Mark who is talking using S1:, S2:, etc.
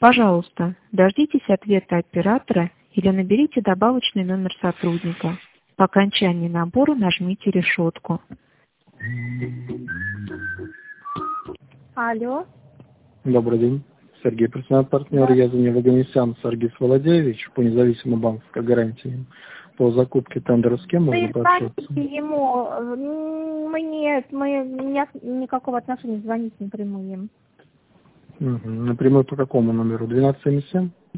S1: Пожалуйста, дождитесь ответа оператора или наберите добавочный номер сотрудника. По окончании набора нажмите решетку.
S2: Алло.
S3: Добрый день. Сергей, персональный партнер. Я звоню Ваганесян Сергей Володеевич по независимой банковской гарантии. По закупке тендера с кем можно пообщаться?
S2: Ему, нет никакого отношения, звонить напрямую.
S3: Напрямую по какому номеру? 1277?